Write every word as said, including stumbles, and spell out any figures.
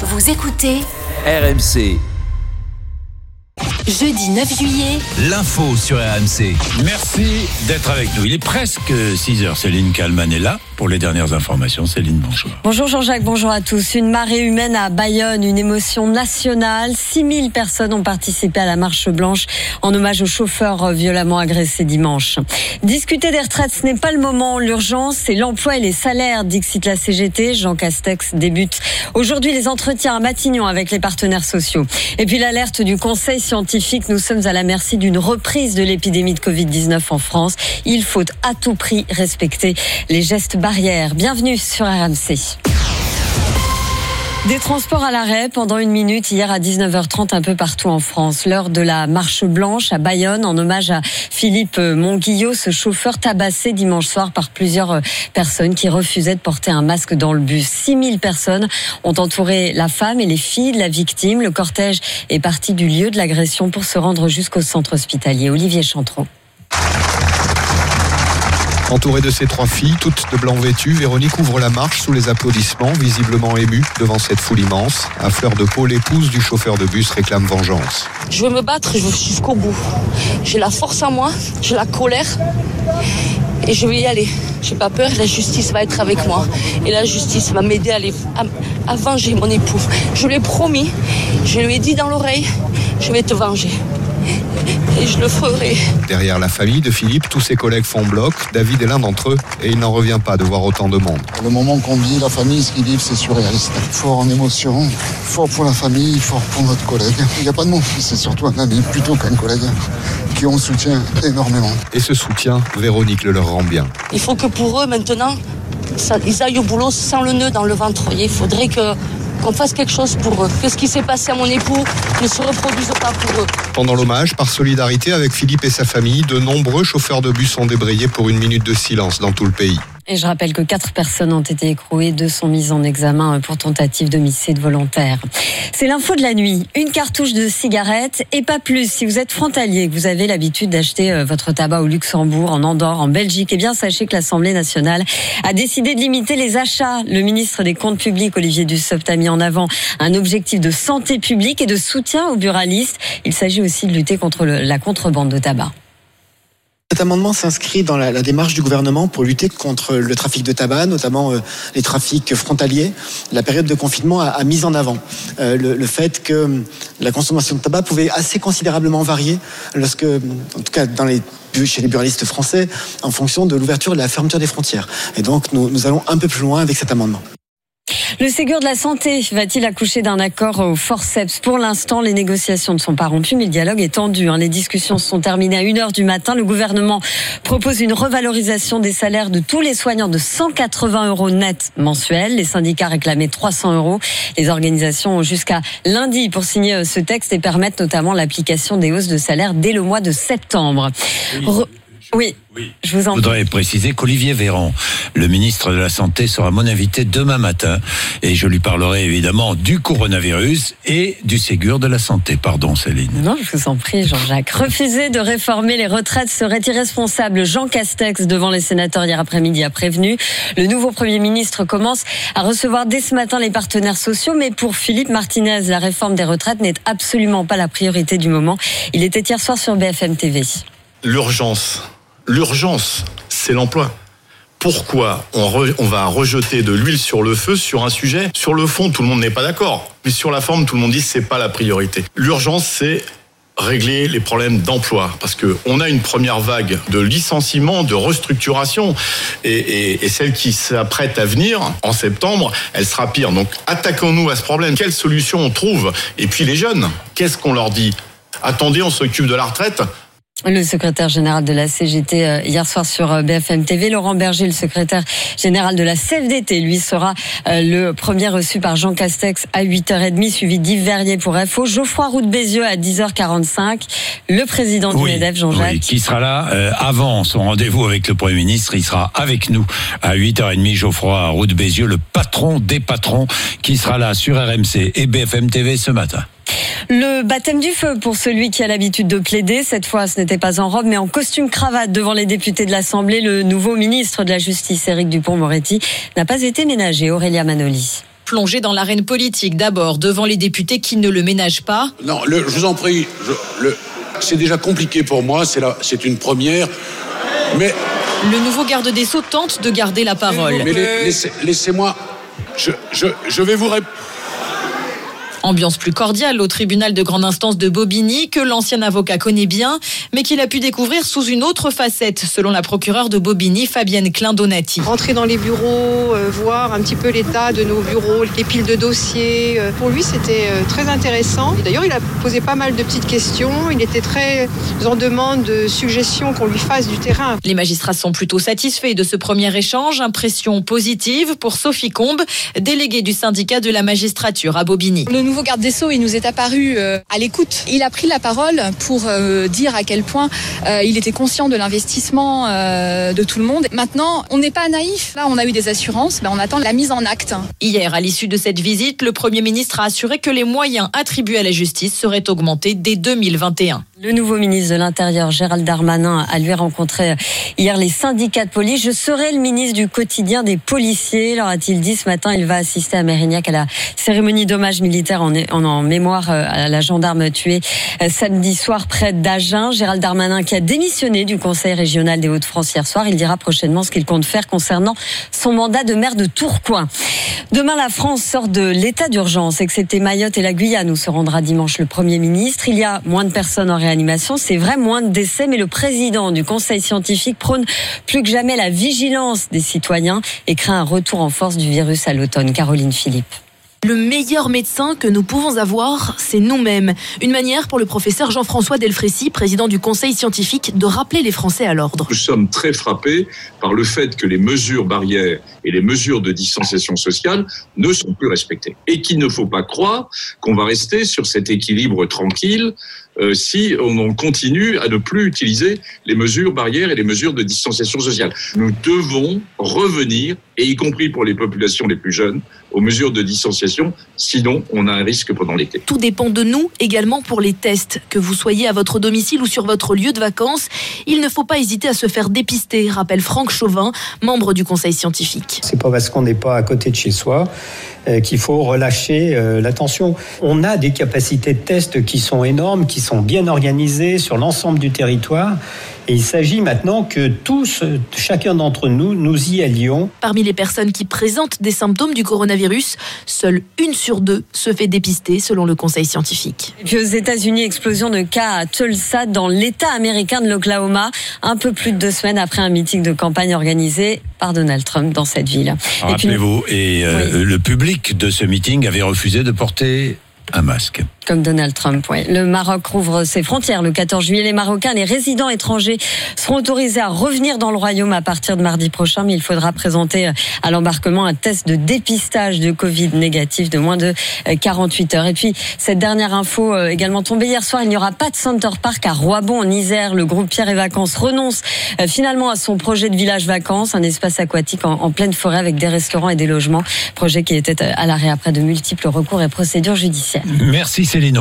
Vous écoutez R M C. Jeudi neuf juillet, L'info sur R M C. Merci d'être avec nous. Il est presque six heures. Céline Kallmann est là pour les dernières informations. Céline, bonjour. Bonjour Jean-Jacques, bonjour à tous. Une marée humaine à Bayonne, une émotion nationale. six mille personnes ont participé à la marche blanche en hommage aux chauffeurs violemment agressés dimanche. Discuter des retraites, ce n'est pas le moment. L'urgence, c'est l'emploi et les salaires, dixit la C G T. Jean Castex débute aujourd'hui les entretiens à Matignon avec les partenaires sociaux. Et puis l'alerte du Conseil scientifique. Nous sommes à la merci d'une reprise de l'épidémie de covid dix-neuf en France. Il faut à tout prix respecter les gestes barrières. Bienvenue sur R M C. Des transports à l'arrêt pendant une minute hier à dix-neuf heures trente un peu partout en France. L'heure de la marche blanche à Bayonne en hommage à Philippe Monguillot, ce chauffeur tabassé dimanche soir par plusieurs personnes qui refusaient de porter un masque dans le bus. six mille personnes ont entouré la femme et les filles de la victime. Le cortège est parti du lieu de l'agression pour se rendre jusqu'au centre hospitalier. Olivier Chantreau. Entourée de ses trois filles, toutes de blanc vêtues, Véronique ouvre la marche sous les applaudissements, visiblement émue devant cette foule immense. À fleur de peau, l'épouse du chauffeur de bus réclame vengeance. Je veux me battre, je veux jusqu'au bout. J'ai la force en moi, j'ai la colère et je vais y aller. J'ai pas peur, la justice va être avec moi. Et la justice va m'aider à, les, à, à venger mon époux. Je lui ai promis, je lui ai dit dans l'oreille, je vais te venger. Et je le ferai. Derrière la famille de Philippe, tous ses collègues font bloc. David est l'un d'entre eux et il n'en revient pas de voir autant de monde. Le moment qu'on vit, la famille, ce qu'ils vivent, c'est surréaliste. Fort en émotion, fort pour la famille, fort pour notre collègue. Il n'y a pas de mon fils, c'est surtout un ami plutôt qu'un collègue qui on soutient énormément. Et ce soutien, Véronique le leur rend bien. Il faut que pour eux, maintenant, ça, ils aillent au boulot sans le nœud dans le ventre. Il faudrait que qu'on fasse quelque chose pour eux, que ce qui s'est passé à mon époux ne se reproduise pas pour eux. Pendant l'hommage, par solidarité avec Philippe et sa famille, de nombreux chauffeurs de bus ont débrayé pour une minute de silence dans tout le pays. Et je rappelle que quatre personnes ont été écrouées, deux sont mises en examen pour tentative d'homicide volontaire. C'est l'info de la nuit. Une cartouche de cigarettes et pas plus. Si vous êtes frontalier et que vous avez l'habitude d'acheter votre tabac au Luxembourg, en Andorre, en Belgique, eh bien sachez que l'Assemblée nationale a décidé de limiter les achats. Le ministre des Comptes publics, Olivier Dussopt, a mis en avant un objectif de santé publique et de soutien aux buralistes. Il s'agit aussi de lutter contre le, la contrebande de tabac. Cet amendement s'inscrit dans la, la démarche du gouvernement pour lutter contre le trafic de tabac, notamment euh, les trafics frontaliers. La période de confinement a, a mis en avant euh, le, le fait que la consommation de tabac pouvait assez considérablement varier lorsque, en tout cas dans les chez les buralistes français, en fonction de l'ouverture et de la fermeture des frontières. Et donc nous, nous allons un peu plus loin avec cet amendement. Le Ségur de la santé va-t-il accoucher d'un accord au forceps ? Pour l'instant, les négociations ne sont pas rompues, mais le dialogue est tendu. Les discussions se sont terminées à une heure du matin. Le gouvernement propose une revalorisation des salaires de tous les soignants de cent quatre-vingts euros net mensuels. Les syndicats réclamaient trois cents euros. Les organisations ont jusqu'à lundi pour signer ce texte et permettre notamment l'application des hausses de salaire dès le mois de septembre. Re- Oui, oui, je vous en prie. Je voudrais préciser qu'Olivier Véran, le ministre de la Santé, sera mon invité demain matin et je lui parlerai évidemment du coronavirus et du Ségur de la Santé. Pardon Céline. Non, je vous en prie Jean-Jacques. Refuser de réformer les retraites serait irresponsable. Jean Castex, devant les sénateurs hier après-midi, a prévenu. Le nouveau Premier ministre commence à recevoir dès ce matin les partenaires sociaux, mais pour Philippe Martinez, la réforme des retraites n'est absolument pas la priorité du moment. Il était hier soir sur B F M T V. L'urgence. L'urgence, c'est l'emploi. Pourquoi on, re, on va rejeter de l'huile sur le feu sur un sujet ? Sur le fond, tout le monde n'est pas d'accord. Mais sur la forme, tout le monde dit que ce n'est pas la priorité. L'urgence, c'est régler les problèmes d'emploi. Parce qu'on a une première vague de licenciements, de restructuration. Et, et, et celle qui s'apprête à venir, en septembre, elle sera pire. Donc attaquons-nous à ce problème. Quelle solution on trouve ? Et puis les jeunes, qu'est-ce qu'on leur dit ? Attendez, on s'occupe de la retraite ? Le secrétaire général de la C G T euh, hier soir sur euh, B F M T V, Laurent Berger, le secrétaire général de la C F D T, lui sera euh, le premier reçu par Jean Castex à huit heures trente, suivi d'Yves Verrier pour F O, Geoffroy Roux de Bézieux à dix heures quarante-cinq, le président du oui, MEDEF, Jean-Jacques. Oui, qui sera là euh, avant son rendez-vous avec le Premier ministre. Il sera avec nous à huit heures trente, Geoffroy Roux de Bézieux, le patron des patrons, qui sera là sur R M C et B F M T V ce matin. Le baptême du feu pour celui qui a l'habitude de plaider. Cette fois, ce n'était pas en robe, mais en costume cravate devant les députés de l'Assemblée. Le nouveau ministre de la Justice, Éric Dupond-Moretti, n'a pas été ménagé. Aurélia Manoli. plongé dans l'arène politique d'abord, devant les députés qui ne le ménagent pas. Non, le, je vous en prie, je, le, c'est déjà compliqué pour moi, c'est, la, c'est une première, mais... Le nouveau garde des Sceaux tente de garder la parole. Mais laissez, laissez-moi, je, je, je vais vous répondre. Ambiance plus cordiale au tribunal de grande instance de Bobigny que l'ancien avocat connaît bien, mais qu'il a pu découvrir sous une autre facette, selon la procureure de Bobigny, Fabienne Klein-Donati. Rentrer dans les bureaux, euh, voir un petit peu l'état de nos bureaux, les piles de dossiers. Euh, pour lui, c'était euh, très intéressant. Et d'ailleurs, il a posé pas mal de petites questions. Il était très en demande de suggestions qu'on lui fasse du terrain. Les magistrats sont plutôt satisfaits de ce premier échange. Impression positive pour Sophie Combe, déléguée du syndicat de la magistrature à Bobigny. Le nouveau garde des Sceaux, il nous est apparu euh, à l'écoute. Il a pris la parole pour euh, dire à quel point euh, il était conscient de l'investissement euh, de tout le monde. Maintenant, on n'est pas naïf. Là, on a eu des assurances, ben, on attend la mise en acte. Hier, à l'issue de cette visite, le Premier ministre a assuré que les moyens attribués à la justice seraient augmentés dès deux mille vingt et un. Le nouveau ministre de l'Intérieur, Gérald Darmanin, a lui rencontré hier les syndicats de police. Je serai le ministre du quotidien des policiers, leur a-t-il dit ce matin. Il va assister à Mérignac à la cérémonie d'hommage militaire en, en, en mémoire à la gendarme tuée samedi soir près d'Agen. Gérald Darmanin qui a démissionné du Conseil régional des Hauts-de-France hier soir. Il dira prochainement ce qu'il compte faire concernant son mandat de maire de Tourcoing. Demain, la France sort de l'état d'urgence, excepté Mayotte et la Guyane où se rendra dimanche le Premier ministre. Il y a moins de personnes en réanimation, c'est vrai, moins de décès, mais le président du Conseil scientifique prône plus que jamais la vigilance des citoyens et craint un retour en force du virus à l'automne. Caroline Philippe. Le meilleur médecin que nous pouvons avoir, c'est nous-mêmes. Une manière pour le professeur Jean-François Delfrécy, président du Conseil scientifique, de rappeler les Français à l'ordre. Nous sommes très frappés par le fait que les mesures barrières et les mesures de distanciation sociale ne sont plus respectées. Et qu'il ne faut pas croire qu'on va rester sur cet équilibre tranquille euh, si on continue à ne plus utiliser les mesures barrières et les mesures de distanciation sociale. Nous devons revenir, et y compris pour les populations les plus jeunes, aux mesures de distanciation, sinon on a un risque pendant l'été. Tout dépend de nous également pour les tests. Que vous soyez à votre domicile ou sur votre lieu de vacances, il ne faut pas hésiter à se faire dépister, rappelle Franck Chauvin, membre du Conseil scientifique. C'est pas parce qu'on n'est pas à côté de chez soi euh, qu'il faut relâcher euh, l'attention. On a des capacités de test qui sont énormes, qui sont bien organisées sur l'ensemble du territoire. Et il s'agit maintenant que tous, chacun d'entre nous, nous y allions. Parmi les personnes qui présentent des symptômes du coronavirus, seule une sur deux se fait dépister selon le Conseil scientifique. Et puis aux États-Unis, explosion de cas à Tulsa dans l'État américain de l'Oklahoma, un peu plus de deux semaines après un meeting de campagne organisé par Donald Trump dans cette ville. Rappelez-vous, et, euh, oui. le public de ce meeting avait refusé de porter un masque. Comme Donald Trump, oui. Le Maroc rouvre ses frontières le quatorze juillet. Les Marocains, les résidents étrangers seront autorisés à revenir dans le royaume à partir de mardi prochain, mais il faudra présenter à l'embarquement un test de dépistage de Covid négatif de moins de quarante-huit heures. Et puis, cette dernière info également tombée hier soir, il n'y aura pas de Center Park à Roibon en Isère. Le groupe Pierre et Vacances renonce finalement à son projet de village vacances, un espace aquatique en, en pleine forêt avec des restaurants et des logements. Projet qui était à l'arrêt après de multiples recours et procédures judiciaires. Merci Céline.